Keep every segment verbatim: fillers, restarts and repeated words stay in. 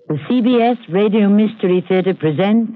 The C B S Radio Mystery Theater presents...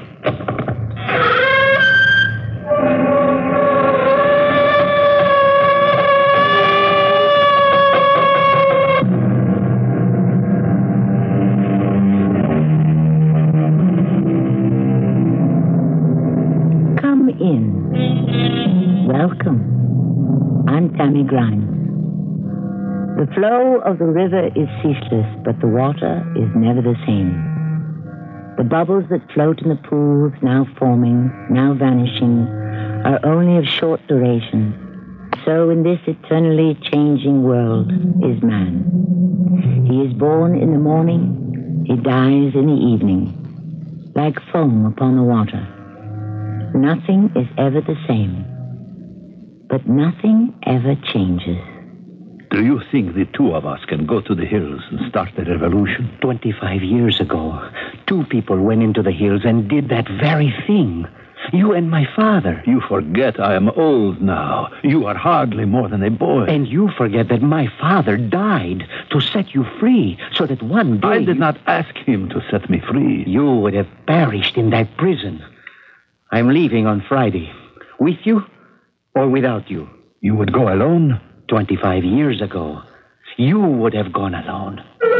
Come in. Welcome. I'm Tammy Grimes. The flow of the river is ceaseless, but the water is never the same. The bubbles that float in the pools, now forming, now vanishing, are only of short duration. So in this eternally changing world is man. He is born in the morning, he dies in the evening, like foam upon the water. Nothing is ever the same, but nothing ever changes. Do you think the two of us can go to the hills and start the revolution? Twenty-five years ago, two people went into the hills and did that very thing. You and my father. You forget I am old now. You are hardly more than a boy. And you forget that my father died to set you free, so that one day... I did not ask him to set me free. You would have perished in that prison. I'm leaving on Friday. With you or without you? You would go alone? Twenty-five years ago, you would have gone alone.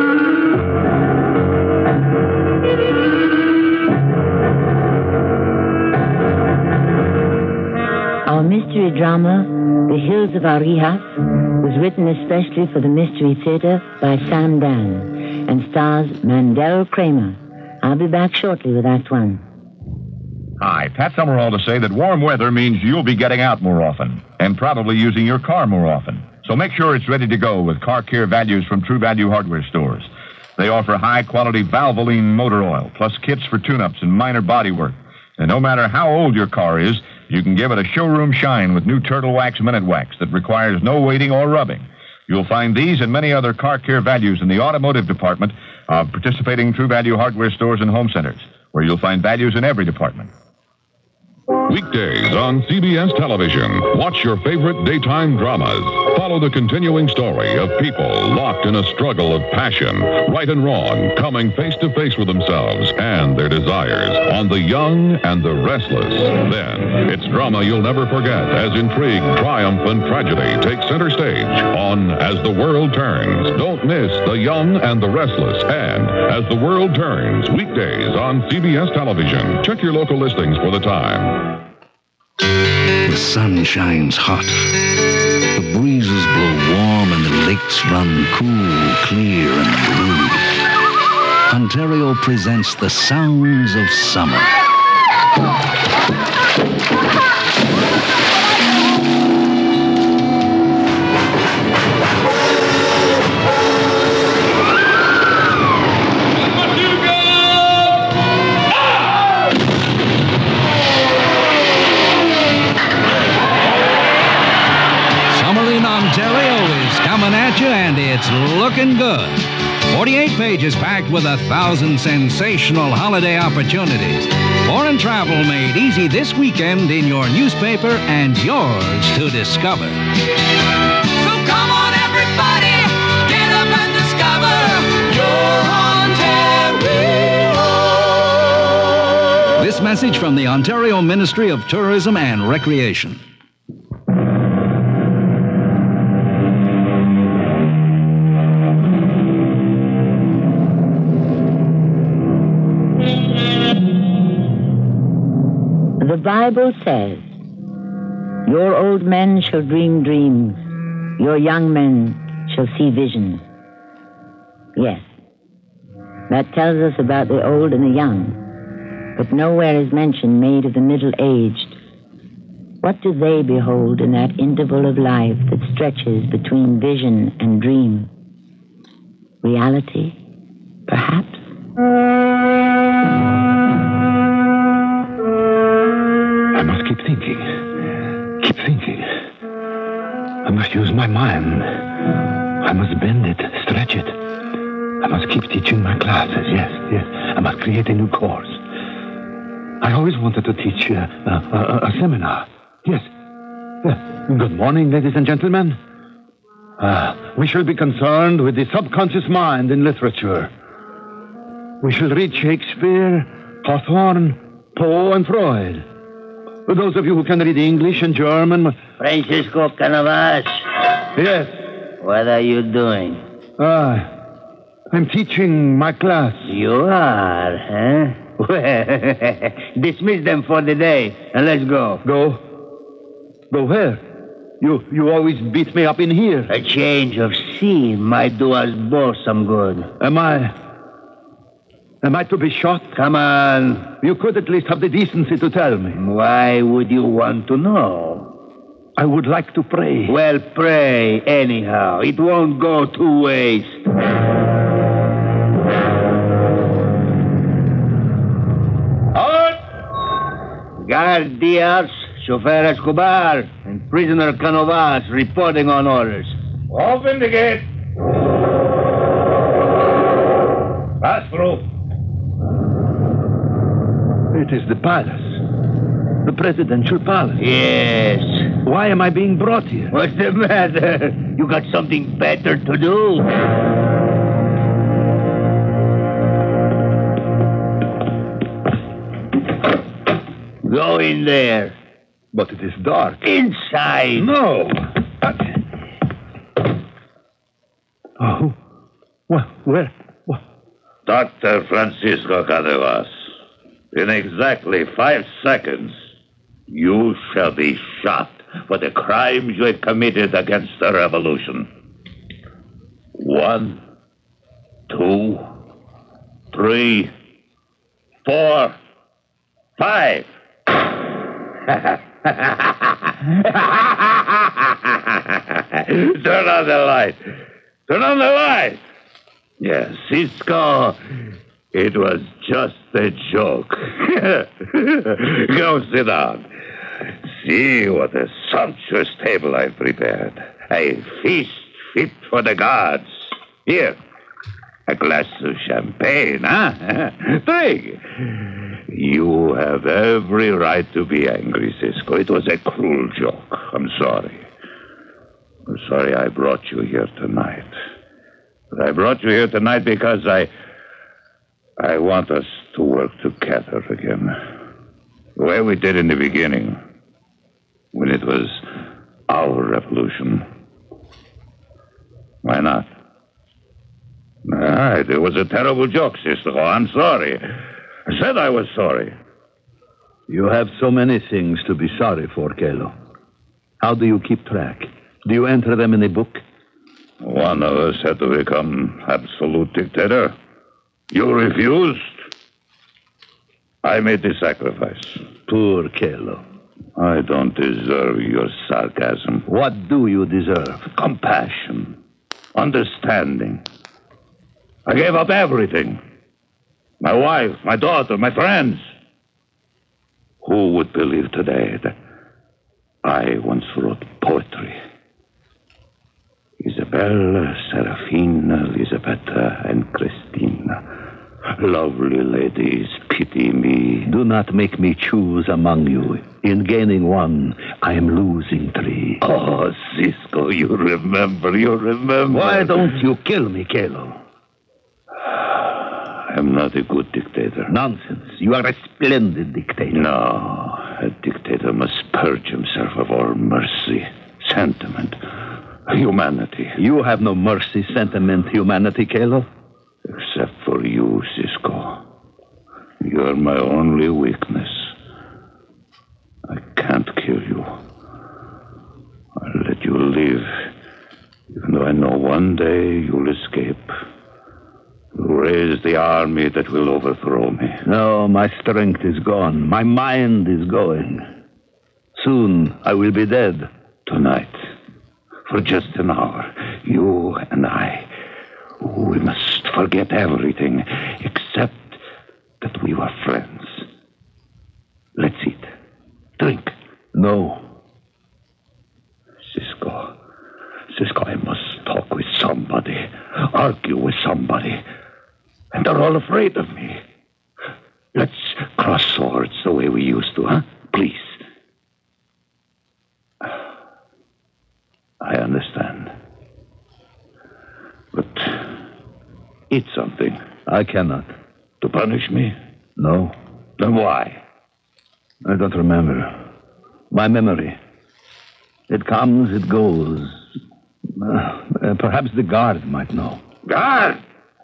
Our mystery drama, The Hills of Arihas, was written especially for the Mystery Theater by Sam Dan and stars Mandel Kramer. I'll be back shortly with Act One. Hi, Pat Summerall to say that warm weather means you'll be getting out more often and probably using your car more often. So make sure it's ready to go with car care values from True Value hardware stores. They offer high-quality Valvoline motor oil, plus kits for tune-ups and minor body work. And no matter how old your car is, you can give it a showroom shine with new Turtle Wax Minute Wax that requires no waiting or rubbing. You'll find these and many other car care values in the automotive department of participating True Value hardware stores and home centers, where you'll find values in every department. Weekdays on C B S television. Watch your favorite daytime dramas. Follow the continuing story of people locked in a struggle of passion, right and wrong, coming face to face with themselves and their desires on The Young and the Restless. Then, it's drama you'll never forget as intrigue, triumph, and tragedy take center stage on As the World Turns. Don't miss The Young and the Restless and As the World Turns, weekdays on C B S television. Check your local listings for the time. The sun shines hot. The breezes blow warm and the lakes run cool, clear, and blue. Ontario presents the sounds of summer. And it's looking good. forty-eight pages packed with a thousand sensational holiday opportunities. Foreign travel made easy this weekend in your newspaper and yours to discover. So come on, everybody, get up and discover your Ontario. This message from the Ontario Ministry of Tourism and Recreation. The Bible says, your old men shall dream dreams, your young men shall see visions. Yes, that tells us about the old and the young, but nowhere is mention made of the middle-aged. What do they behold in that interval of life that stretches between vision and dream? Reality, perhaps? I must keep thinking. Keep thinking. I must use my mind. I must bend it, stretch it. I must keep teaching my classes. Yes, yes. I must create a new course. I always wanted to teach uh, a, a, a seminar. Yes. Uh, good morning, ladies and gentlemen. Uh, we shall be concerned with the subconscious mind in literature. We shall read Shakespeare, Hawthorne, Poe, and Freud. For those of you who can read English and German... Francisco Canavas. Yes. What are you doing? Ah, I'm teaching my class. You are, huh? Well, dismiss them for the day, and let's go. Go? Go where? You you always beat me up in here. A change of scene might do us both some good. Am I... Am I to be shot? Come on. You could at least have the decency to tell me. Why would you want to know? I would like to pray. Well, pray anyhow. It won't go to waste. Halt! Guard Diaz, Chauffeur Escobar, and prisoner Canovas reporting on orders. Open the gate. Pass through. It is the palace. The presidential palace. Yes. Why am I being brought here? What's the matter? You got something better to do? Go in there. But it is dark. Inside. No. Oh. Well, where? What? Doctor Francisco Canavas, in exactly five seconds, you shall be shot for the crimes you have committed against the revolution. One, two, three, four, five. Turn on the light. Turn on the light. Yes, Cisco, it was just a joke. Go sit down. See what a sumptuous table I've prepared. A feast fit for the gods. Here, a glass of champagne, huh? Drink. You have every right to be angry, Cisco. It was a cruel joke. I'm sorry. I'm sorry I brought you here tonight. But I brought you here tonight because I... I want us to work together again. The way we did in the beginning, when it was our revolution. Why not? All right, it was a terrible joke, Cisco. I'm sorry. I said I was sorry. You have so many things to be sorry for, Kalo. How do you keep track? Do you enter them in a book? One of us had to become absolute dictator. You refused. I made the sacrifice. Poor Kalo. I don't deserve your sarcasm. What do you deserve? Compassion. Understanding. I gave up everything. My wife, my daughter, my friends. Who would believe today that I once wrote poetry? Isabella, Serafina, Elisabetta, and Christina. Lovely ladies, pity me. Do not make me choose among you. In gaining one, I am losing three. Oh, Cisco, you remember, you remember. Why don't you kill me, Kalo? I'm not a good dictator. Nonsense. You are a splendid dictator. No, a dictator must purge himself of all mercy, sentiment, humanity. You have no mercy, sentiment, humanity, Kalo. Except for you, Cisco. You're my only weakness. I can't kill you. I'll let you live, even though I know one day you'll escape. You'll raise the army that will overthrow me. No, my strength is gone. My mind is going. Soon I will be dead. Tonight, for just an hour, you and I, we must forget everything except that we were friends. Let's eat. Drink. No. Cisco. Cisco, I must talk with somebody. Argue with somebody. And they're all afraid of me. Let's cross swords the way we used to, huh? Please. I understand. But eat something. I cannot. To punish me? No, Then why? I don't remember. My memory. It comes, it goes. Uh, uh, perhaps the guard might know. Guard!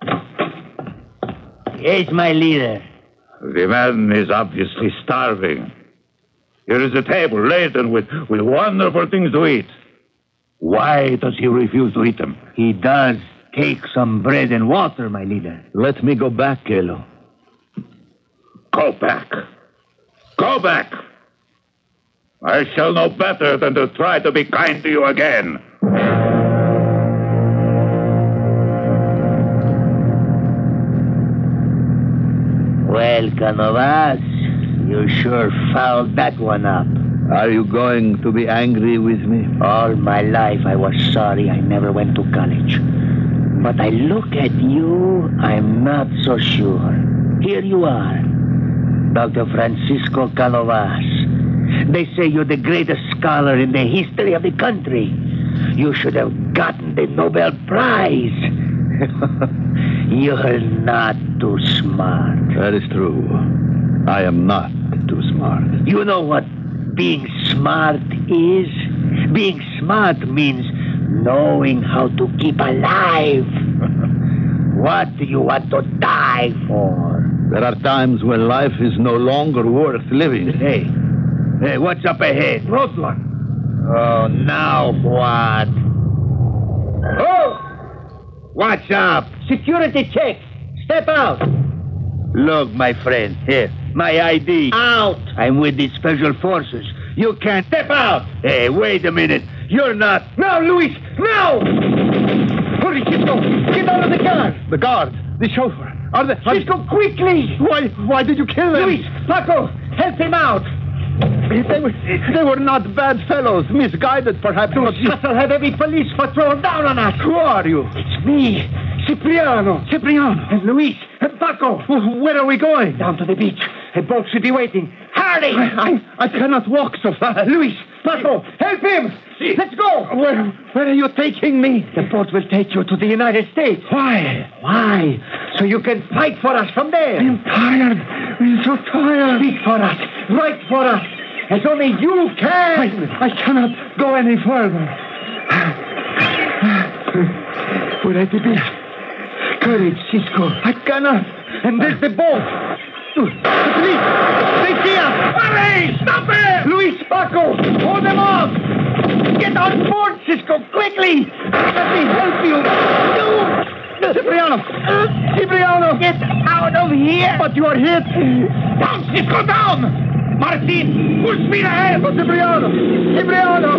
Yes, my leader. The man is obviously starving. Here is a table laden with, with wonderful things to eat. Why does he refuse to eat them? He does take some bread and water, my leader. Let me go back, Kalo. Go back. Go back. I shall know better than to try to be kind to you again. Well, Canovas, you sure fouled that one up. Are you going to be angry with me? All my life I was sorry I never went to college. But I look at you, I'm not so sure. Here you are, Doctor Francisco Canovas. They say you're the greatest scholar in the history of the country. You should have gotten the Nobel Prize. You're not too smart. That is true. I am not too smart. You know what being smart is? Being smart means knowing how to keep alive. What do you want to die for? There are times when life is no longer worth living. Hey, hey, what's up ahead? Roadblock. Oh, now what? Oh! What's up? Security check. Step out. Look, my friend, here, my I D. Out. I'm with the special forces. You can't step out. Hey, wait a minute. You're not. No, Luis, no! Hurry, Cisco. Get out of the car. The guard, the chauffeur. Are they... Cisco, quickly. Why, why did you kill them? Luis, Paco, help him out. They were, they were not bad fellows, misguided perhaps. Those shuttle have heavy police patrol down on us. Who are you? It's me, Cipriano. Cipriano. And Luis, and Paco. Where are we going? Down to the beach. A boat should be waiting. Hurry! I, I, I cannot walk so fast. Luis, Paco, help him! Si. Let's go! Where, where are you taking me? The boat will take you to the United States. Why? Why? So you can fight for us from there. I'm tired. I'm so tired. Speak for us. Write for us. As only you can. I, I cannot go any further. We're at the beach. Courage, Cisco. I cannot. And there's the boat. The police. They see us. Hurry! Stop it! Luis, Paco, hold them off. Get on board, Cisco, quickly. Let me help you. You. Cipriano! Cipriano! Get out of here. But you are hit. Down, Cisco, down! Martin, full speed ahead! Cipriano! Cipriano!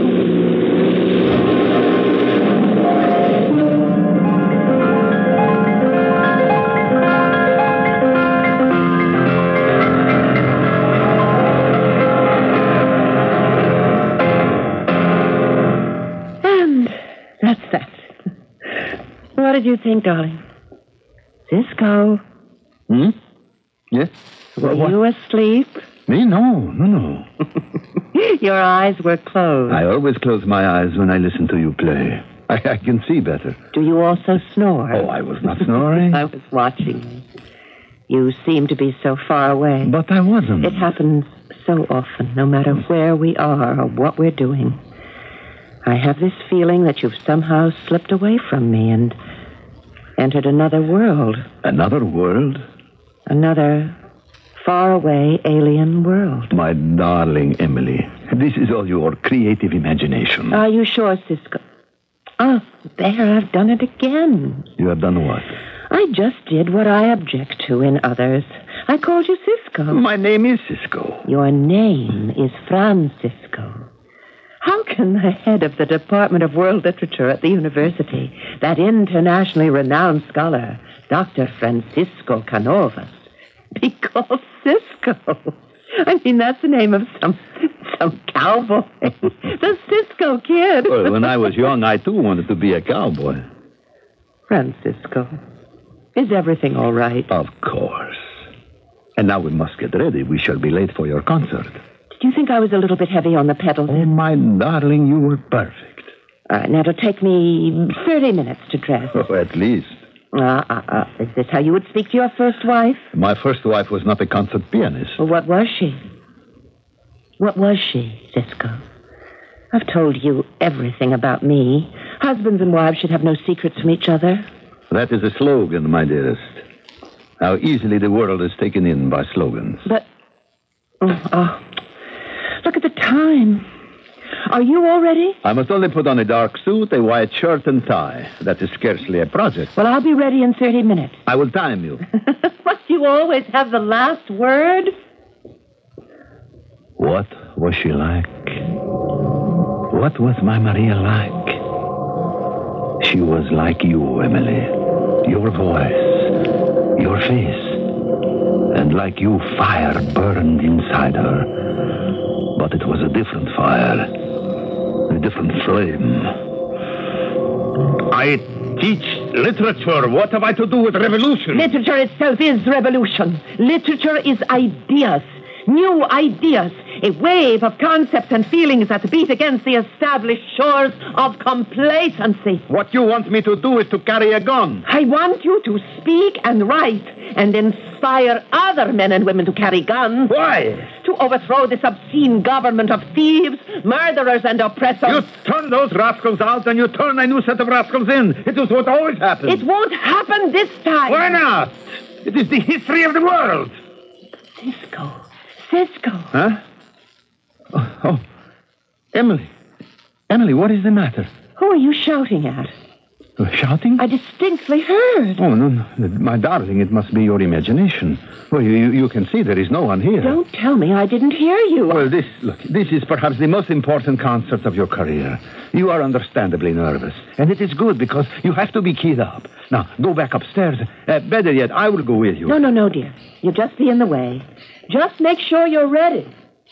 And that's that. What did you think, darling? Cisco, Hmm? Yes? were What? you asleep? Me? No, no, no. Your eyes were closed. I always close my eyes when I listen to you play. I, I can see better. Do you also snore? Oh, I was not snoring. I was watching you. You seem to be so far away. But I wasn't. It happens so often, no matter where we are or what we're doing. I have this feeling that you've somehow slipped away from me and entered another world. Another world? Another faraway alien world. My darling Emily, this is all your creative imagination. Are you sure, Cisco? Oh, there, I've done it again. You have done what? I just did what I object to in others. I called you Cisco. My name is Cisco. Your name is Francisco. How can the head of the Department of World Literature at the university, that internationally renowned scholar, Doctor Francisco Canovas, be called Cisco? I mean, that's the name of some some cowboy. The Cisco Kid. Well, when I was young, I too wanted to be a cowboy. Francisco, is everything all right? Of course. And now we must get ready. We shall be late for your concert. Do you think I was a little bit heavy on the pedals? Oh, my darling, you were perfect. All right, now it'll take me thirty minutes to dress. Oh, at least. Uh, uh, uh, is this how you would speak to your first wife? My first wife was not a concert pianist. Well, what was she? What was she, Cisco? I've told you everything about me. Husbands and wives should have no secrets from each other. That is a slogan, my dearest. How easily the world is taken in by slogans. But, oh, oh, look at the time. Are you all ready? I must only put on a dark suit, a white shirt, and tie. That is scarcely a project. Well, I'll be ready in thirty minutes. I will time you. Must you always have the last word? What was she like? What was my Maria like? She was like you, Emily. Your voice, your face. And like you, fire burned inside her. But it was a different fire. A different flame. I teach literature. What have I to do with revolution? Literature itself is revolution. Literature is ideas. New ideas. A wave of concepts and feelings that beat against the established shores of complacency. What you want me to do is to carry a gun. I want you to speak and write and inspire other men and women to carry guns. Why? To overthrow this obscene government of thieves, murderers, and oppressors. You turn those rascals out and you turn a new set of rascals in. It is what always happens. It won't happen this time. Why not? It is the history of the world. Cisco. Cisco. Huh? Oh, oh. Emily. Emily, what is the matter? Who are you shouting at? Uh, shouting? I distinctly heard. Oh, no, no. My darling, it must be your imagination. Well, you, you can see there is no one here. Don't tell me I didn't hear you. Well, this, look, this is perhaps the most important concert of your career. You are understandably nervous. And it is good because you have to be keyed up. Now, go back upstairs. Uh, better yet, I will go with you. No, no, no, dear. You'll just be in the way. Just make sure you're ready.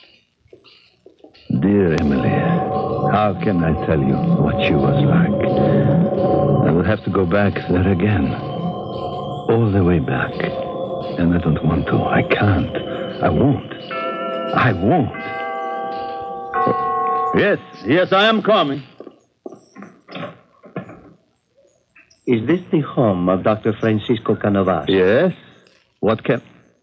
Dear Emily, how can I tell you what she was like? I will have to go back there again. All the way back. And I don't want to. I can't. I won't. I won't. Yes, yes, I am coming. Is this the home of Doctor Francisco Canovas? Yes. What can...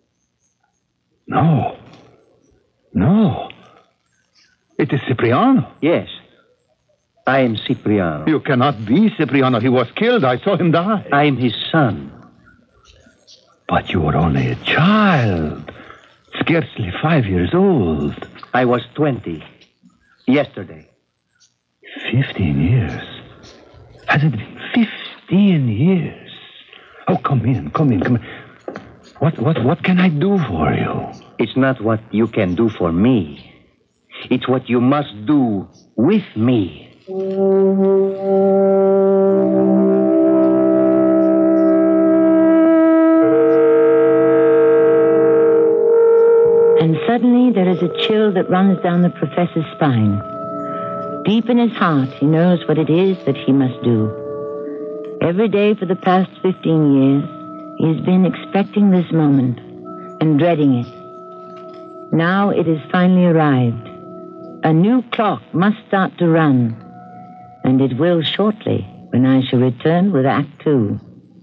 No. No. It is Cipriano. Yes. I am Cipriano. You cannot be Cipriano. He was killed. I saw him die. I am his son. But you were only a child. Scarcely five years old. I was twenty. Yesterday. Fifteen years. Has it been fifteen years? Oh, come in, come in, come in. What, what, what can I do for you? It's not what you can do for me. It's what you must do with me. And suddenly there is a chill that runs down the professor's spine. Deep in his heart, he knows what it is that he must do. Every day for the past fifteen years, he has been expecting this moment and dreading it. Now it has finally arrived. A new clock must start to run, and it will shortly when I shall return with Act Two.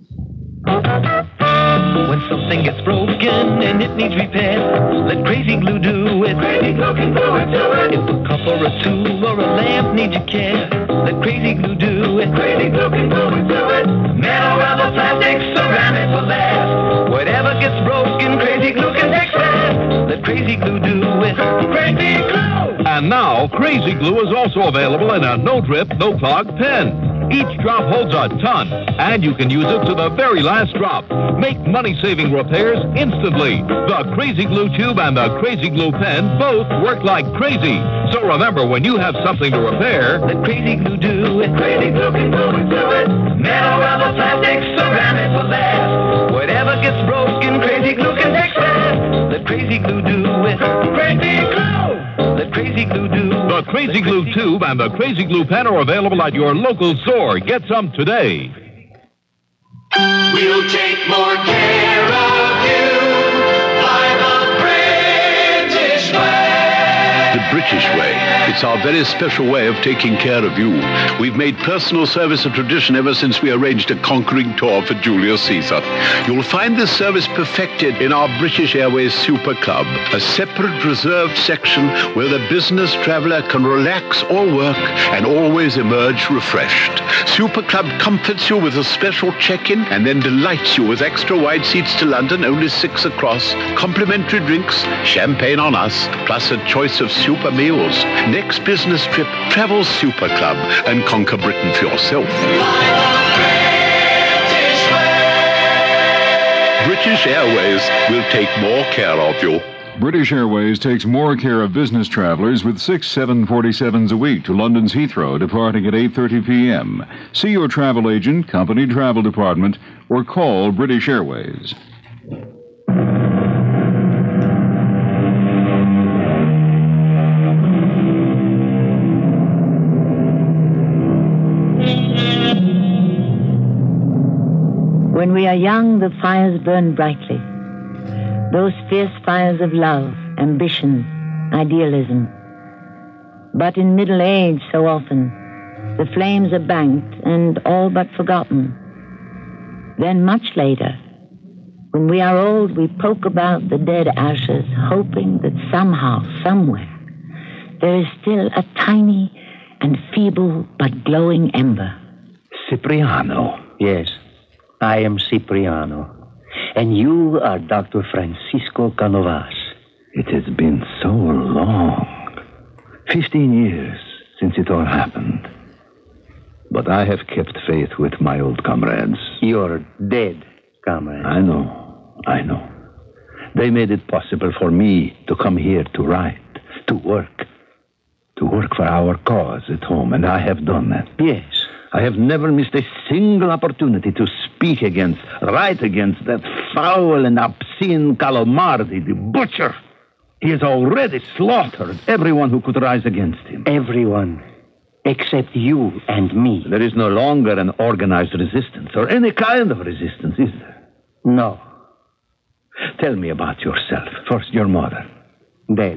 When something gets broken and it needs repair, let Crazy Glue do it. Crazy Glue can do it, do it. If a cup or a tube or a lamp needs your care, let Crazy Glue do it. Crazy Glue can do it, do it. Metal, rubber, plastic, ceramic will last. Whatever gets broken, Crazy Glue can fix that. Let Crazy Glue do it. Crazy Glue! And now, Crazy Glue is also available in a no-drip, no-clog pen. Each drop holds a ton, and you can use it to the very last drop. Make money-saving repairs instantly. The Crazy Glue tube and the Crazy Glue pen both work like crazy. So remember, when you have something to repair, let Crazy Glue do it. Crazy Glue can do it, do it. Metal, rubber, plastic, ceramic will last. Whatever gets broken, Crazy Glue can fix that. Let Crazy Glue do it. Crazy Glue! Let Crazy Glue do it. The Crazy Glue tube and the Crazy Glue pen are available at your local store. Get some today. We'll take more care of you by the British way. The British way. It's our very special way of taking care of you. We've made personal service a tradition ever since we arranged a conquering tour for Julius Caesar. You'll find this service perfected in our British Airways Super Club, a separate reserved section where the business traveler can relax or work and always emerge refreshed. Super Club comforts you with a special check-in and then delights you with extra wide seats to London, only six across, complimentary drinks, champagne on us, plus a choice of super meals. Next business trip, travel Super Club and conquer Britain for yourself. British Airways will take more care of you. British Airways takes more care of business travelers with six seven forty-sevens a week to London's Heathrow, departing at eight thirty p.m. See your travel agent, company travel department, or call British Airways. When we are young, the fires burn brightly. Those fierce fires of love, ambition, idealism. But in middle age, so often, the flames are banked and all but forgotten. Then much later, when we are old, we poke about the dead ashes, hoping that somehow, somewhere, there is still a tiny and feeble but glowing ember. Cipriano. Yes, I am Cipriano. And you are Doctor Francisco Canovas. It has been so long. Fifteen years since it all happened. But I have kept faith with my old comrades. You're dead, comrade. I know, I know. They made it possible for me to come here to write, to work, to work for our cause at home, and I have done that. Yes. I have never missed a single opportunity to speak against, write against that foul and obscene Calomardi, the butcher. He has already slaughtered everyone who could rise against him. Everyone, except you and me. There is no longer an organized resistance, or any kind of resistance, is there? No. Tell me about yourself. First, your mother. Dead.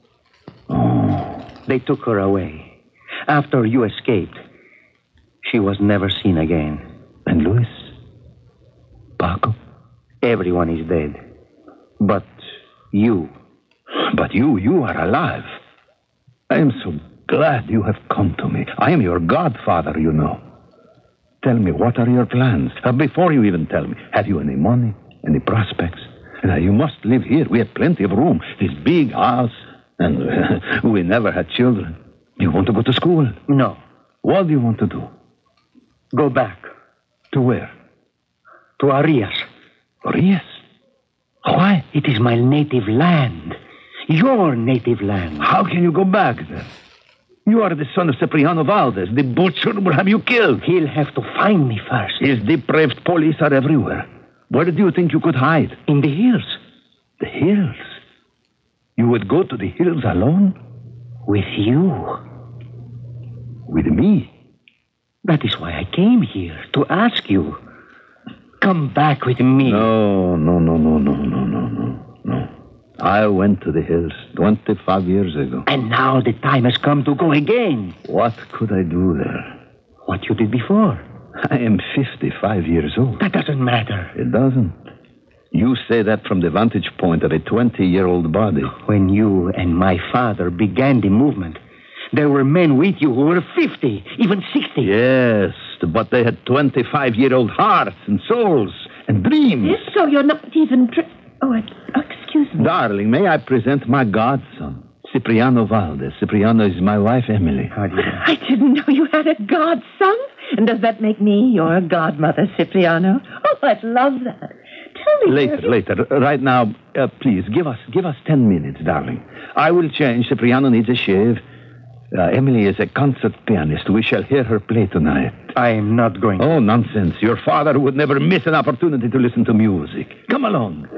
Oh. They took her away. After you escaped, she was never seen again. And Luis? Paco? Everyone is dead. But you. But you, you are alive. I am so glad you have come to me. I am your godfather, you know. Tell me, what are your plans? Uh, before you even tell me, have you any money, any prospects? Uh, you must live here. We have plenty of room. This big house, and uh, we never had children. You want to go to school? No. What do you want to do? Go back. To where? To Arias. Arias? Why? It is my native land. Your native land. How can you go back then? You are the son of Cipriano Valdez. The butcher will have you killed. He'll have to find me first. His depraved police are everywhere. Where do you think you could hide? In the hills. The hills? You would go to the hills alone? With you. With me? That is why I came here, to ask you. Come back with me. No, no, no, no, no, no, no, no, no. I went to the hills twenty-five years ago. And now the time has come to go again. What could I do there? What you did before. I am fifty-five years old. That doesn't matter. It doesn't. You say that from the vantage point of a twenty-year-old body. When you and my father began the movement, there were men with you who were fifty, even sixty. Yes, but they had twenty-five-year-old hearts and souls and dreams. Yes, so you're not even... Dr- oh, I, oh, excuse me. Darling, may I present my godson, Cipriano Valdez. Cipriano is my wife, Emily. How do you know? I didn't know you had a godson. And does that make me your godmother, Cipriano? Oh, I'd love that. Tell me... Later, Harry. later. Right now, uh, please, give us give us ten minutes, darling. I will change. Cipriano needs a shave. Uh, Emily is a concert pianist. We shall hear her play tonight. I am not going to. Oh, nonsense. Your father would never miss an opportunity to listen to music. Come along.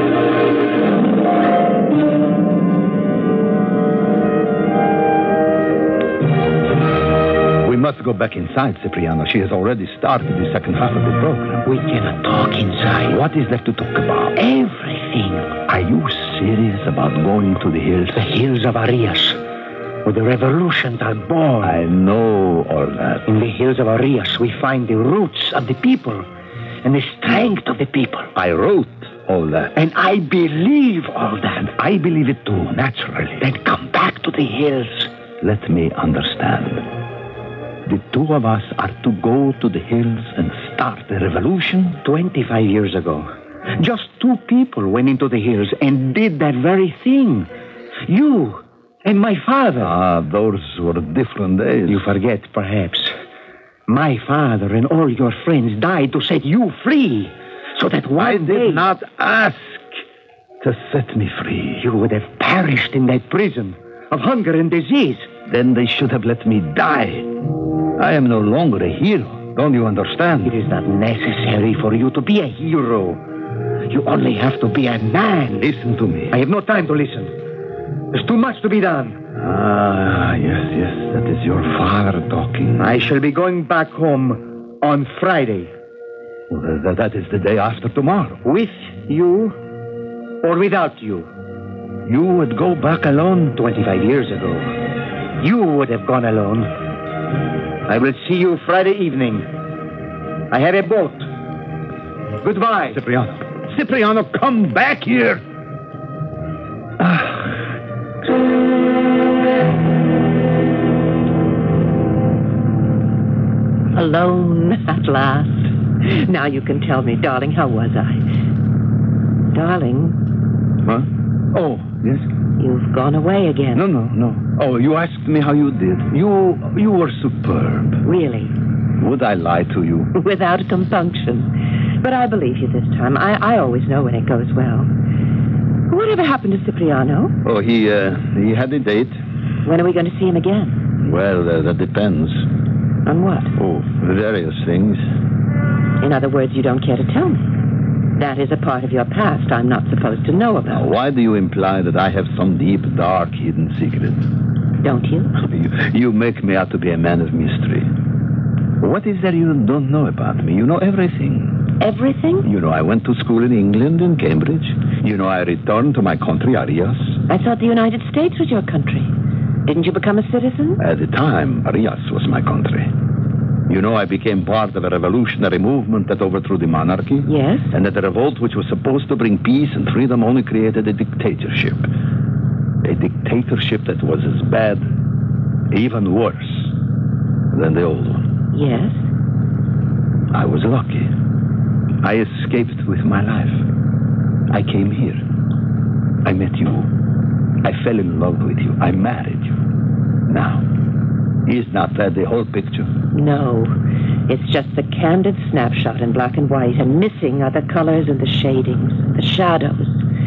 We must go back inside, Cipriano. She has already started the second half of the program. We cannot talk inside. What is there to talk about? Everything. Are you serious about going to the hills? The hills of Arias. where the revolutions are born. I know all that. In the hills of Arias, we find the roots of the people and the strength of the people. I wrote all that. And I believe all that. I believe it too, naturally. Then come back to the hills. Let me understand. The two of us are to go to the hills and start a revolution? Twenty-five years ago, just two people went into the hills and did that very thing. You and my father. Ah, those were different days. You forget, perhaps. My father and all your friends died to set you free, so that one I did day not ask to set me free. You would have perished in that prison of hunger and disease. Then they should have let me die. I am no longer a hero. Don't you understand? It is not necessary for you to be a hero. You only have to be a man. Listen to me. I have no time to listen. There's too much to be done. Ah, yes, yes. That is your father talking. I shall be going back home on Friday. Well, th- that is the day after tomorrow. With you or without you? You would go back alone? Twenty-five years ago, you would have gone alone. I will see you Friday evening. I have a boat. Goodbye. Cipriano. Cipriano, come back here. Ah. Alone at last. Now you can tell me, darling, how was I? Darling. Huh? Oh, yes? You've gone away again. No, no, no. Oh, you asked me how you did. You you were superb. Really? Would I lie to you? Without compunction. But I believe you this time. I, I always know when it goes well. Whatever happened to Cipriano? Oh, he, uh, he had a date. When are we going to see him again? Well, uh, that depends. On what? Oh, various things. In other words, you don't care to tell me. That is a part of your past I'm not supposed to know about. Now, why do you imply that I have some deep, dark, hidden secret? Don't you? you? You make me out to be a man of mystery. What is there you don't know about me? You know everything. Everything? You know I went to school in England, in Cambridge. You know I returned to my country, Arias. I thought the United States was your country. Didn't you become a citizen? At the time, Arias was my country. You know, I became part of a revolutionary movement that overthrew the monarchy. Yes. And that the revolt, which was supposed to bring peace and freedom, only created a dictatorship. A dictatorship that was as bad, even worse, than the old one. Yes. I was lucky. I escaped with my life. I came here. I met you. I fell in love with you. I married you. Now, is not that the whole picture? No. It's just the candid snapshot in black and white, and missing are the colors and the shadings, the shadows.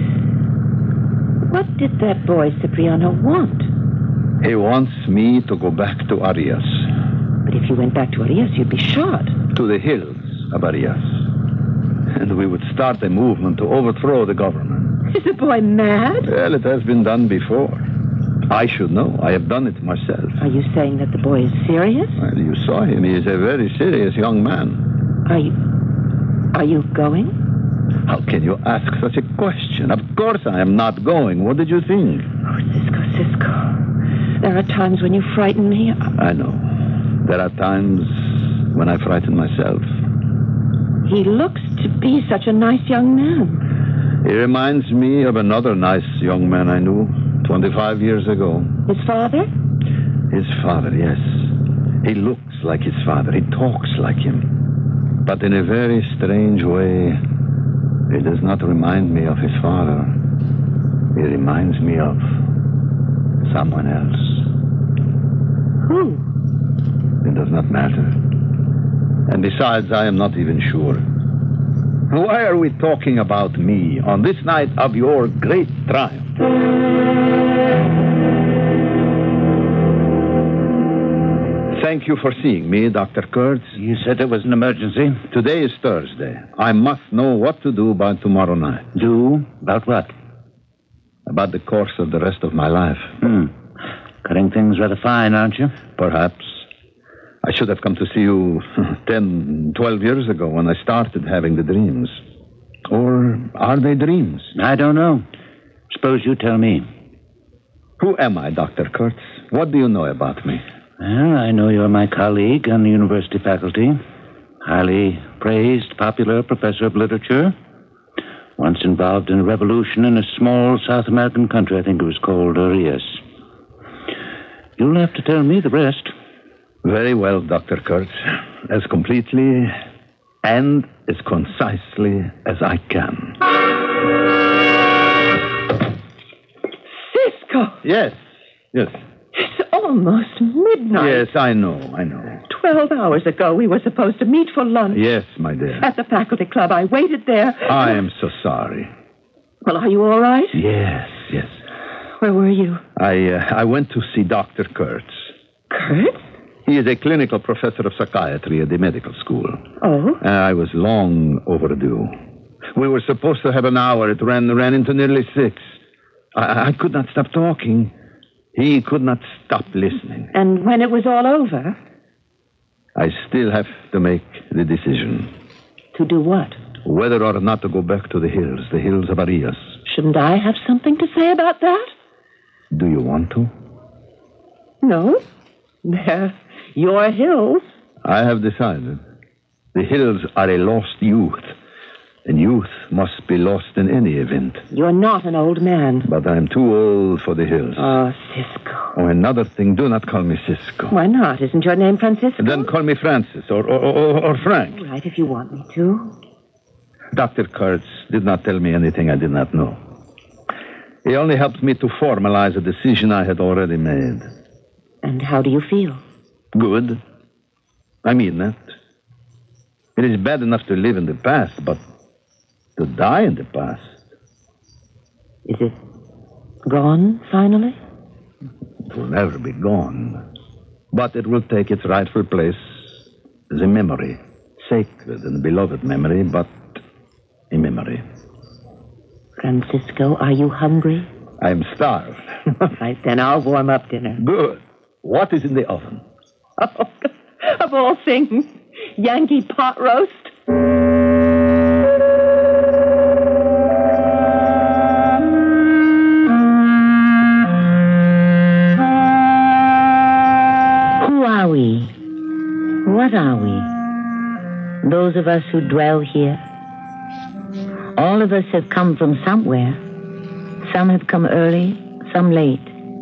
What did that boy Cipriano want? He wants me to go back to Arias. But if you went back to Arias, you'd be shot. To the hills of Arias. And we would start a movement to overthrow the government. Is the boy mad? Well, it has been done before. I should know. I have done it myself. Are you saying that the boy is serious? Well, you saw him. He is a very serious young man. Are you... Are you going? How can you ask such a question? Of course I am not going. What did you think? Oh, Cisco, Cisco. There are times when you frighten me. I know. There are times when I frighten myself. He looks to be such a nice young man. He reminds me of another nice young man I knew twenty-five years ago. His father? His father, yes. He looks like his father. He talks like him. But in a very strange way, he does not remind me of his father. He reminds me of someone else. Who? It does not matter. And besides, I am not even sure. Why are we talking about me on this night of your great triumph? Thank you for seeing me, Doctor Kurtz. You said there was an emergency. Today is Thursday. I must know what to do by tomorrow night. Do? About what? About the course of the rest of my life. Hmm. Cutting things rather fine, aren't you? Perhaps. I should have come to see you ten, twelve years ago when I started having the dreams. Or are they dreams? I don't know. Suppose you tell me. Who am I, Doctor Kurtz? What do you know about me? Well, I know you're my colleague on the university faculty. Highly praised, popular professor of literature. Once involved in a revolution in a small South American country. I think it was called Arias. You'll have to tell me the rest. Very well, Doctor Kurtz. As completely and as concisely as I can. Cisco! Yes, yes. It's almost midnight. Yes, I know, I know. Twelve hours ago, we were supposed to meet for lunch. Yes, my dear. At the faculty club. I waited there. I am so sorry. Well, are you all right? Yes, yes. Where were you? I uh, I went to see Doctor Kurtz. Kurtz? He is a clinical professor of psychiatry at the medical school. Oh? Uh, I was long overdue. We were supposed to have an hour. It ran, ran into nearly six. I, I could not stop talking. He could not stop listening. And when it was all over? I still have to make the decision. To do what? Whether or not to go back to the hills, the hills of Arias. Shouldn't I have something to say about that? Do you want to? No. They're your hills. I have decided. The hills are a lost youth. And youth must be lost in any event. You're not an old man. But I'm too old for the hills. Oh, Cisco. Oh, another thing, do not call me Cisco. Why not? Isn't your name Francisco? Then call me Francis or, or, or, or Frank. All right, if you want me to. Doctor Kurtz did not tell me anything I did not know. He only helped me to formalize a decision I had already made. And how do you feel? Good. I mean that. It is bad enough to live in the past, but to die in the past. Is it gone, finally? It will never be gone. But it will take its rightful place as a memory. Sacred and beloved memory, but a memory. Francisco, are you hungry? I'm starved. All right, then I'll warm up dinner. Good. What is in the oven? Oh, of all things, Yankee pot roast. Who are we? What are we? Those of us who dwell here? All of us have come from somewhere. Some have come early, some late.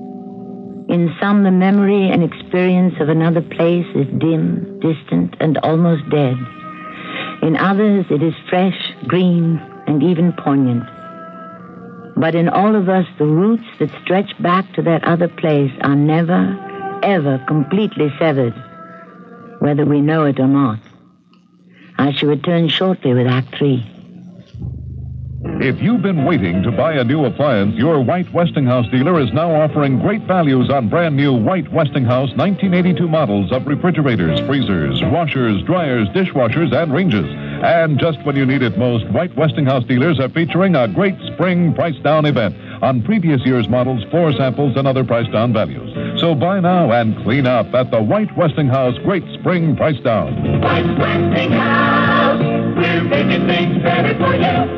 In some, the memory and experience of another place is dim, distant, and almost dead. In others, it is fresh, green, and even poignant. But in all of us, the roots that stretch back to that other place are never, ever completely severed, whether we know it or not. I shall return shortly with Act Three. If you've been waiting to buy a new appliance, your White Westinghouse dealer is now offering great values on brand new White Westinghouse nineteen eighty-two models of refrigerators, freezers, washers, dryers, dishwashers, and ranges. And just when you need it most, White Westinghouse dealers are featuring a great spring price down event on previous year's models, floor samples, and other price down values. So buy now and clean up at the White Westinghouse Great Spring Price Down. White Westinghouse, we're making things better for you.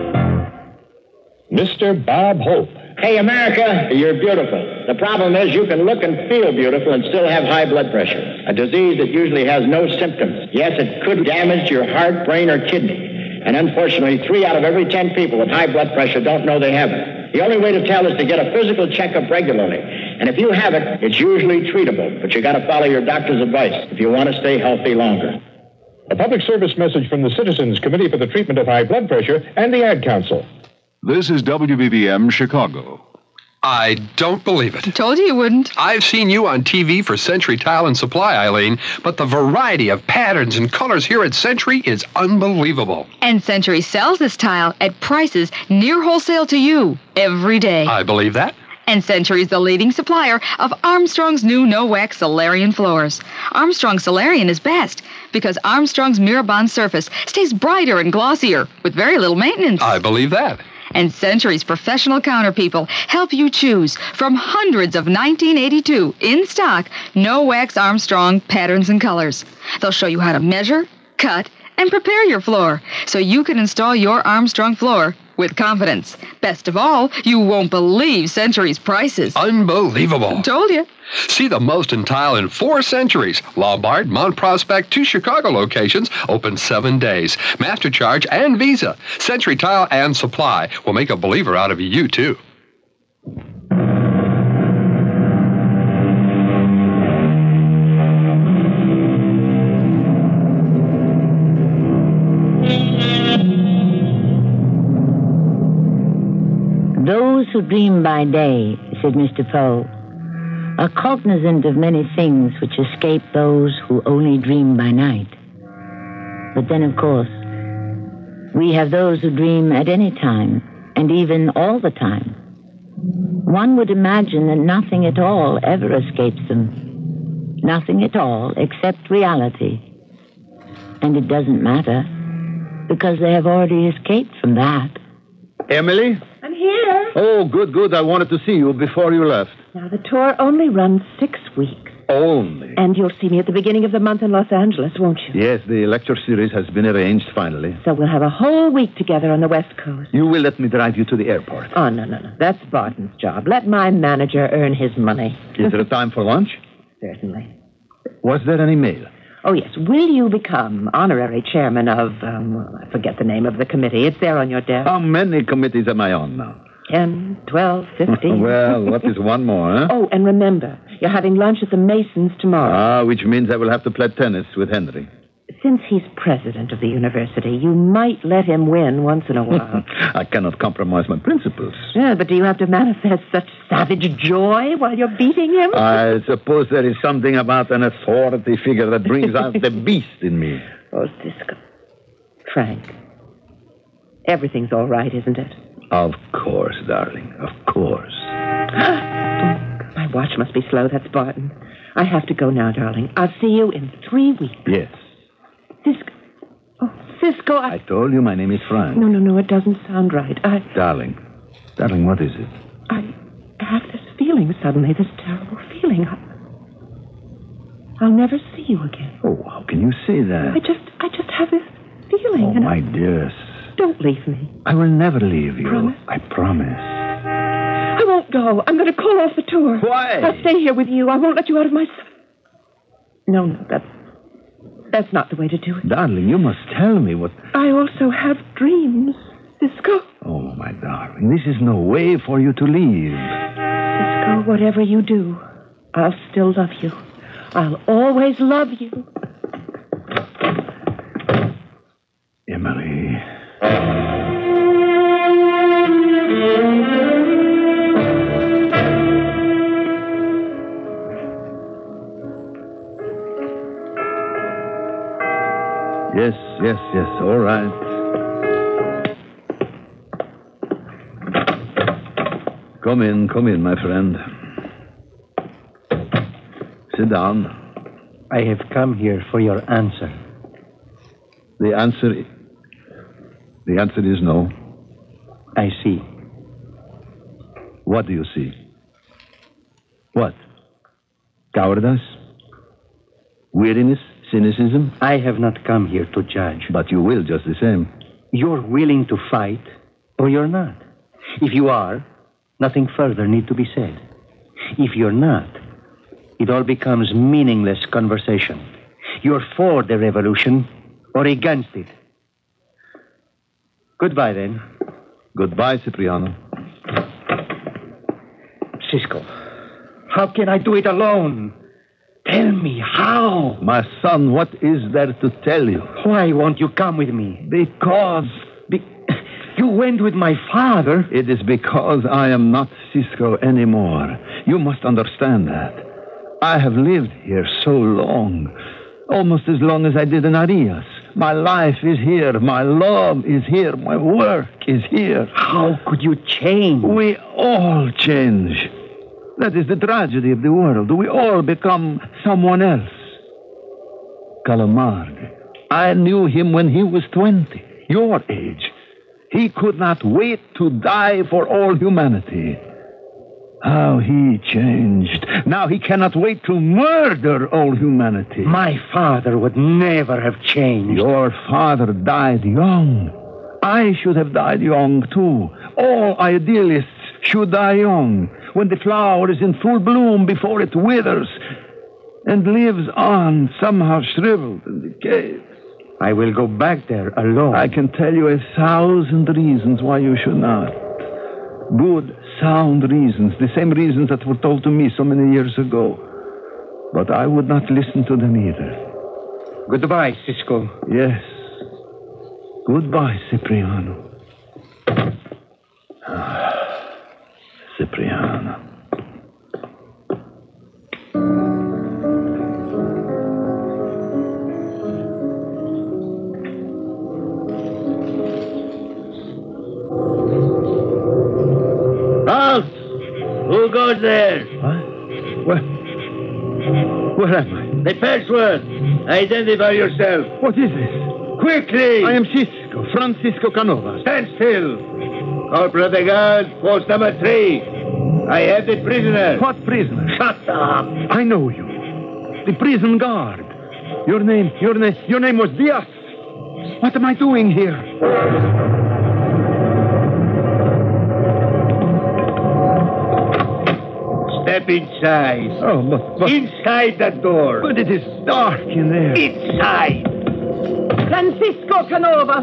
Mister Bob Hope. Hey, America, you're beautiful. The problem is you can look and feel beautiful and still have high blood pressure, a disease that usually has no symptoms. Yes, it could damage your heart, brain, or kidney. And unfortunately, three out of every ten people with high blood pressure don't know they have it. The only way to tell is to get a physical checkup regularly. And if you have it, it's usually treatable, but you got to follow your doctor's advice if you want to stay healthy longer. A public service message from the Citizens Committee for the Treatment of High Blood Pressure and the Ad Council. This is W B B M Chicago. I don't believe it. Told you you wouldn't. I've seen you on T V for Century Tile and Supply, Eileen, but the variety of patterns and colors here at Century is unbelievable. And Century sells this tile at prices near wholesale to you every day. I believe that. And Century's the leading supplier of Armstrong's new no-wax Solarian floors. Armstrong Solarian is best because Armstrong's Mirabond surface stays brighter and glossier with very little maintenance. I believe that. And Century's professional counter people help you choose from hundreds of nineteen eighty-two in-stock no-wax Armstrong patterns and colors. They'll show you how to measure, cut, and prepare your floor so you can install your Armstrong floor with confidence. Best of all, you won't believe Century's prices. Unbelievable. Told you. See the most in tile in four centuries. Lombard, Mount Prospect, two Chicago locations, open seven days. Master Charge and Visa. Century Tile and Supply will make a believer out of you, too. Those who dream by day, said Mister Poe, are cognizant of many things which escape those who only dream by night. But then, of course, we have those who dream at any time, and even all the time. One would imagine that nothing at all ever escapes them. Nothing at all except reality. And it doesn't matter, because they have already escaped from that. Emily? I'm here. Oh, good, good. I wanted to see you before you left. Now, the tour only runs six weeks. Only? And you'll see me at the beginning of the month in Los Angeles, won't you? Yes, the lecture series has been arranged finally. So we'll have a whole week together on the West Coast. You will let me drive you to the airport. Oh, no, no, no. That's Barton's job. Let my manager earn his money. Is there a time for lunch? Certainly. Was there any mail? Oh, yes. Will you become honorary chairman of, um, well, I forget the name of the committee. It's there on your desk. How many committees am I on now? Ten, twelve, fifteen. Well, what is one more, huh? Oh, and remember, you're having lunch at the Masons tomorrow. Ah, which means I will have to play tennis with Henry. Since he's president of the university, you might let him win once in a while. I cannot compromise my principles. Yeah, but do you have to manifest such savage joy while you're beating him? I suppose there is something about an authority figure that brings out the beast in me. Oh, Cisco. Frank. Everything's all right, isn't it? Of course, darling. Of course. My watch must be slow. That's Barton. I have to go now, darling. I'll see you in three weeks. Yes. Cisco. Oh, Cisco, I... I told you my name is Frank. No, no, no, it doesn't sound right. I... Darling. Darling, what is it? I have this feeling suddenly, this terrible feeling. I... I'll never see you again. Oh, how can you say that? I just, I just have this feeling. Oh, and my I... dearest. Don't leave me. I will never leave you. Promise? I promise. I won't go. I'm going to call off the tour. Why? I'll stay here with you. I won't let you out of my sight. No, no, that's, that's not the way to do it. Darling, you must tell me what... I also have dreams, Cisco. Oh, my darling, this is no way for you to leave. Cisco, whatever you do, I'll still love you. I'll always love you. Emily... Yes, yes, yes, all right. Come in, come in, my friend. Sit down. I have come here for your answer. The answer... The answer is no. I see. What do you see? What? Cowardice? Weariness? Cynicism? I have not come here to judge. But you will just the same. You're willing to fight, or you're not. If you are, nothing further need to be said. If you're not, it all becomes meaningless conversation. You're for the revolution, or against it. Goodbye, then. Goodbye, Cipriano. Cisco, how can I do it alone? Tell me, how? My son, what is there to tell you? Why won't you come with me? Because... Be- you went with my father. It is because I am not Cisco anymore. You must understand that. I have lived here so long. Almost as long as I did in Arias. My life is here. My love is here. My work is here. How could you change? We all change. That is the tragedy of the world. We all become someone else. Calamard. I knew him when he was twenty, your age. He could not wait to die for all humanity. How he changed. Now he cannot wait to murder all humanity. My father would never have changed. Your father died young. I should have died young, too. All idealists should die young, when the flower is in full bloom before it withers and lives on, somehow shriveled and decayed. I will go back there alone. I can tell you a thousand reasons why you should not. Good, sound reasons, the same reasons that were told to me so many years ago. But I would not listen to them either. Goodbye, Cisco. Yes. Goodbye, Cipriano. Ah, Cipriano. Halt! Who goes there? What? Where? Where am I? The password. Identify yourself. What is this? Quickly! I am Cisco, Francisco Canova. Stand still. Corporal de Guard, post number three. I have the prisoner. What prisoner? Shut up. I know you. The prison guard. Your name, your name, your name was Diaz. What am I doing here? Step inside. Oh, but, but... Inside that door. But it is dark in there. Inside. Francisco Canova.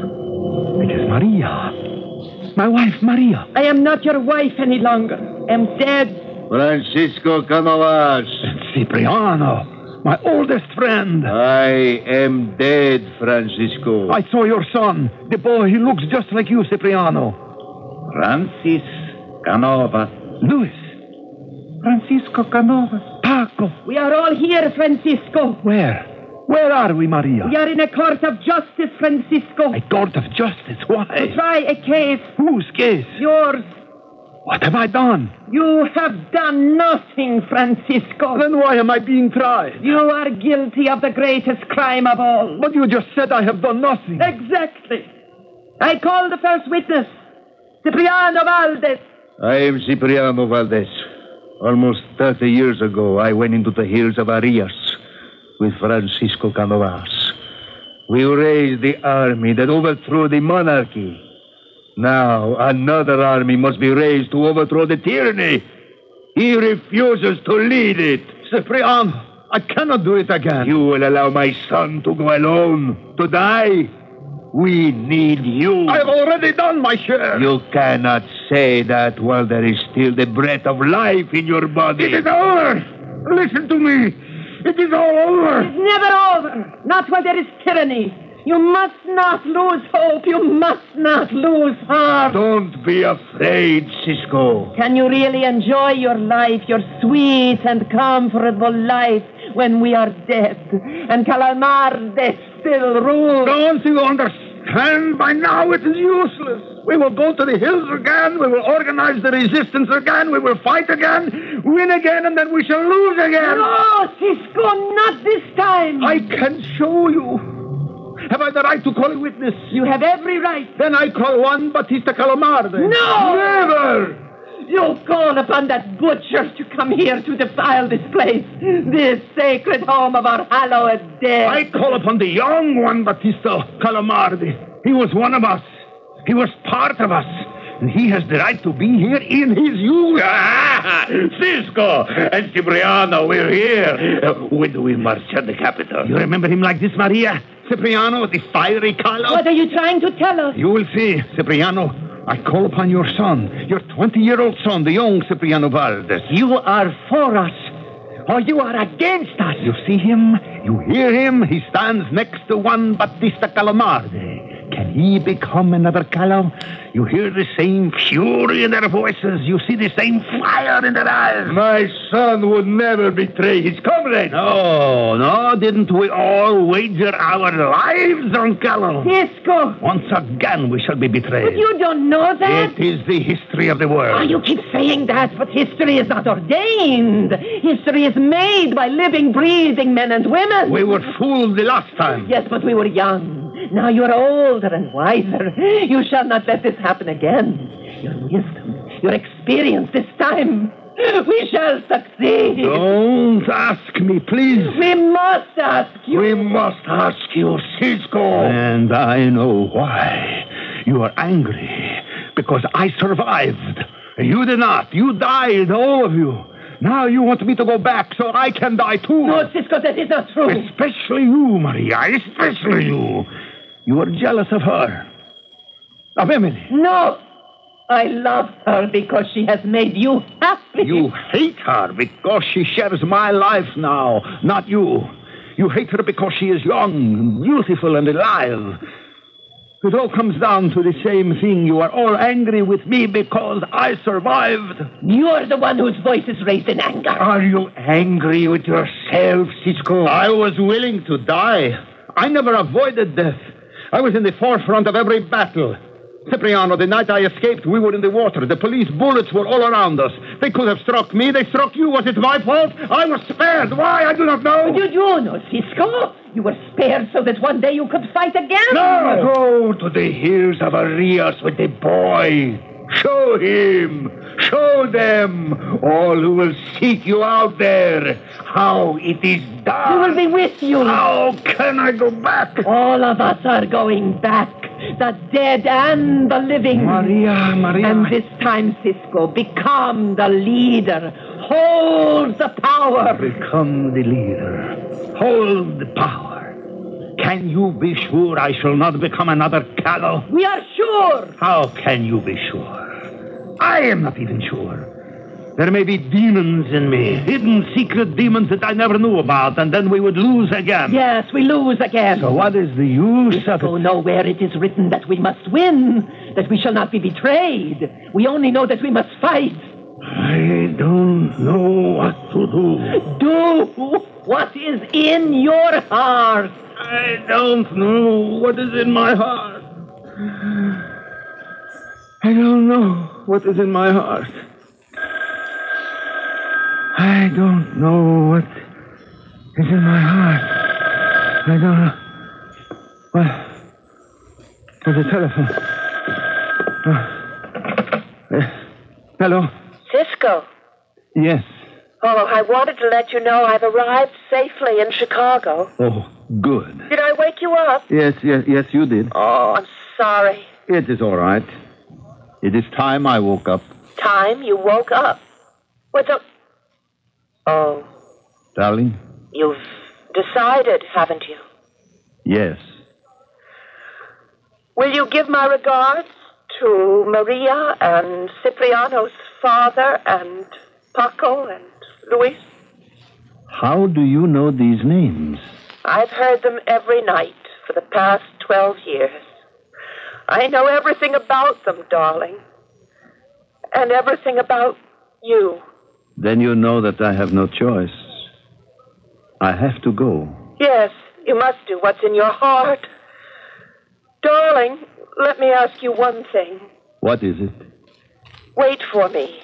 It is Maria. My wife, Maria. I am not your wife any longer. I am dead. Francisco Canovas. Cipriano, my oldest friend. I am dead, Francisco. I saw your son. The boy, he looks just like you, Cipriano. Francis Canova. Luis. Francisco Canova. Paco. We are all here, Francisco. Where? Where are we, Maria? We are in a court of justice, Francisco. A court of justice? Why? To try a case. Whose case? Yours. What have I done? You have done nothing, Francisco. Then why am I being tried? You are guilty of the greatest crime of all. But you just said I have done nothing. Exactly. I call the first witness, Cipriano Valdez. I am Cipriano Valdez. Almost thirty years ago, I went into the hills of Arias with Francisco Canovas. We raised the army that overthrew the monarchy. Now, another army must be raised to overthrow the tyranny. He refuses to lead it. Cipriano, I cannot do it again. You will allow my son to go alone, to die? We need you. I have already done my share. You cannot say that while there is still the breath of life in your body. It is over. Listen to me. It is all over. It's never over. Not while there is tyranny. You must not lose hope. You must not lose heart. Don't be afraid, Cisco. Can you really enjoy your life, your sweet and comfortable life, when we are dead and Calamarde still rules? Don't you understand? By now it is useless. We will go to the hills again. We will organize the resistance again. We will fight again, win again, and then we shall lose again. No, Cisco, not this time. I can show you. Have I the right to call a witness? You have every right. Then I call Juan Batista Calamarde. No! Never! You call upon that butcher to come here to defile this place, this sacred home of our hallowed dead. I call upon the young Juan Batista Calamarde. He was one of us. He was part of us. And he has the right to be here in his youth. Ah, Cisco and Cipriano, we're here. Uh, when do we march on the capital? You remember him like this, Maria? Cipriano, the fiery color? What are you trying to tell us? You will see, Cipriano. I call upon your son, your twenty-year-old son, the young Cipriano Valdez. You are for us, or you are against us. You see him, you hear him, he stands next to Juan Batista Calamarde. Can he become another Calo? You hear the same fury in their voices. You see the same fire in their eyes. My son would never betray his comrade. No, no, didn't we all wager our lives on Calo? Cisco. Once again we shall be betrayed. But you don't know that. It is the history of the world. Oh, you keep saying that, but history is not ordained. History is made by living, breathing men and women. We were fooled the last time. Yes, but we were young. Now you're older and wiser. You shall not let this happen again. Your wisdom, your experience this time. We shall succeed. Don't ask me, please. We must ask you. We must ask you, Cisco. And I know why. You are angry because I survived. You did not. You died, all of you. Now you want me to go back so I can die too. No, Cisco, that is not true. Especially you, Maria. Especially you. You are jealous of her. Of Emily. No. I love her because she has made you happy. You hate her because she shares my life now, not you. You hate her because she is young, beautiful, and alive. It all comes down to the same thing. You are all angry with me because I survived. You're the one whose voice is raised in anger. Are you angry with yourself, Cisco? I was willing to die. I never avoided death. I was in the forefront of every battle. Cipriano, the night I escaped, we were in the water. The police bullets were all around us. They could have struck me. They struck you. Was it my fault? I was spared. Why? I do not know. You do know, Cisco. You were spared so that one day you could fight again. No! Go to the hills of Arias with the boy. Show him. Show them, all who will seek you out there, how it is done. We will be with you. How can I go back? All of us are going back. The dead and the living. Maria, Maria. And this time, Cisco, become the leader. Hold the power. Become the leader. Hold the power. Can you be sure I shall not become another Callow? We are sure. How can you be sure? I am not even sure. There may be demons in me, hidden secret demons that I never knew about, and then we would lose again. Yes, we lose again. So what is the use of it? Oh, nowhere it is written that we must win, that we shall not be betrayed. We only know that we must fight. I don't know what to do. Do what is in your heart. I don't know what is in my heart. I don't know what is in my heart. I don't know what is in my heart. I don't know. What? There's a telephone. Uh, uh, hello? Cisco. Yes. Oh, I wanted to let you know I've arrived safely in Chicago. Oh, good. Did I wake you up? Yes, yes, yes, you did. Oh, I'm sorry. It is all right. It is time I woke up. Time you woke up? What's up? Oh. Darling? You've decided, haven't you? Yes. Will you give my regards to Maria and Cipriano's father and Paco and Luis? How do you know these names? I've heard them every night for the past twelve years. I know everything about them, darling. And everything about you. Then you know that I have no choice. I have to go. Yes, you must do what's in your heart. Darling, let me ask you one thing. What is it? Wait for me.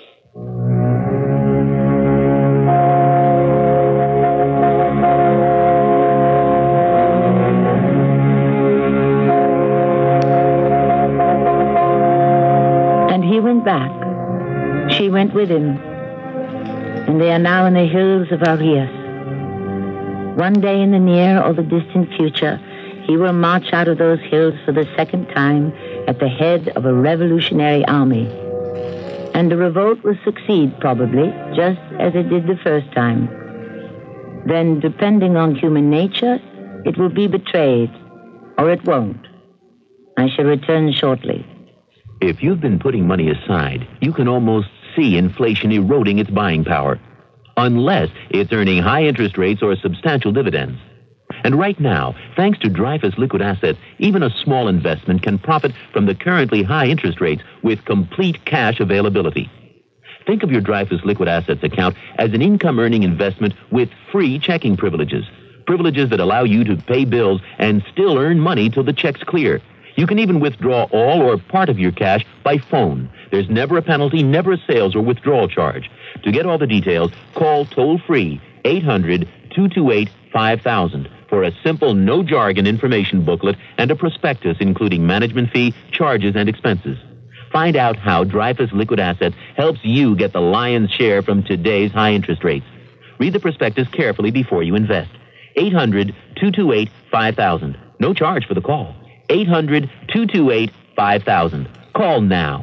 And he went back. She went with him. And they are now in the hills of Arias. One day in the near or the distant future, he will march out of those hills for the second time at the head of a revolutionary army. And the revolt will succeed, probably, just as it did the first time. Then, depending on human nature, it will be betrayed, or it won't. I shall return shortly. If you've been putting money aside, you can almost see inflation eroding its buying power, unless it's earning high interest rates or substantial dividends. And right now, thanks to Dreyfus Liquid Assets, even a small investment can profit from the currently high interest rates with complete cash availability. Think of your Dreyfus Liquid Assets account as an income-earning investment with free checking privileges. Privileges that allow you to pay bills and still earn money till the checks clear. You can even withdraw all or part of your cash by phone. There's never a penalty, never a sales or withdrawal charge. To get all the details, call toll-free eight hundred, two two eight, five thousand for a simple no-jargon information booklet and a prospectus including management fee, charges, and expenses. Find out how Dreyfus Liquid Assets helps you get the lion's share from today's high interest rates. Read the prospectus carefully before you invest. eight hundred, two two eight, five thousand. No charge for the call. eight hundred, two two eight, five thousand. Call now.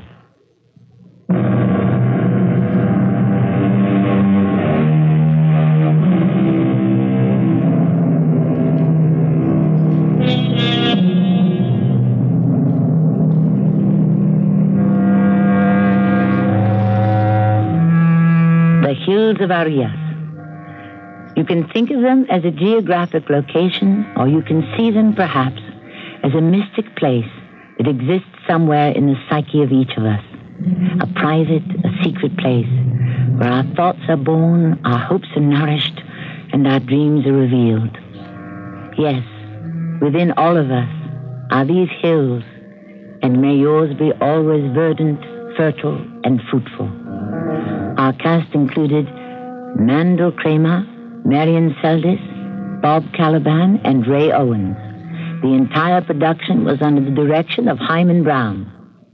The hills of Arias. You can think of them as a geographic location, or you can see them, perhaps, as a mystic place that exists somewhere in the psyche of each of us. A private, a secret place where our thoughts are born, our hopes are nourished, and our dreams are revealed. Yes, within all of us are these hills, and may yours be always verdant, fertile, and fruitful. Our cast included Mandel Kramer, Marion Seldes, Bob Caliban, and Ray Owens. The entire production was under the direction of Hyman Brown.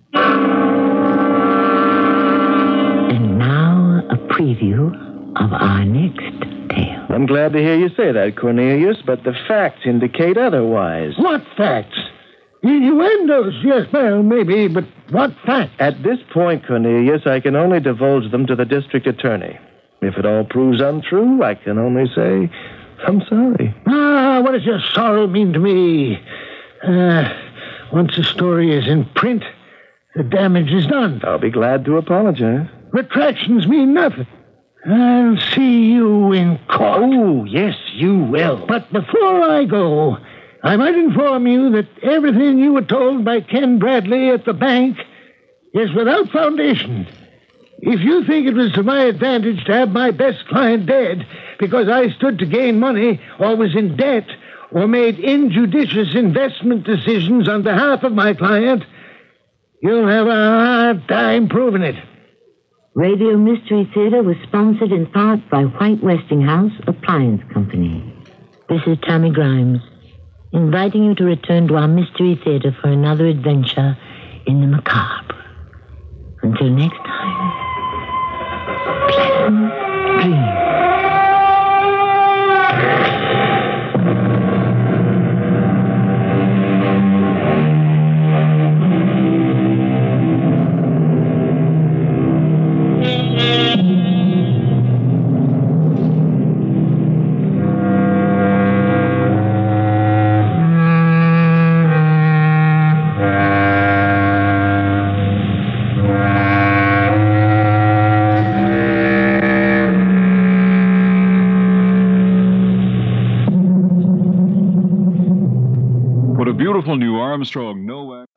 And now a preview of our next tale. I'm glad to hear you say that, Cornelius, but the facts indicate otherwise. What facts? Innuendos, yes, well, maybe, but what facts? At this point, Cornelius, I can only divulge them to the district attorney. If it all proves untrue, I can only say, I'm sorry. Ah, what does your sorrow mean to me? Uh, once a story is in print, the damage is done. I'll be glad to apologize. Retractions mean nothing. I'll see you in court. Oh, yes, you will. But before I go, I might inform you that everything you were told by Ken Bradley at the bank is without foundation. If you think it was to my advantage to have my best client dead because I stood to gain money or was in debt or made injudicious investment decisions on behalf of my client, you'll have a hard time proving it. Radio Mystery Theater was sponsored in part by White Westinghouse Appliance Company. This is Tammy Grimes, inviting you to return to our Mystery Theater for another adventure in the macabre. Until next time, pleasant dreams. Beautiful new Armstrong Nowak.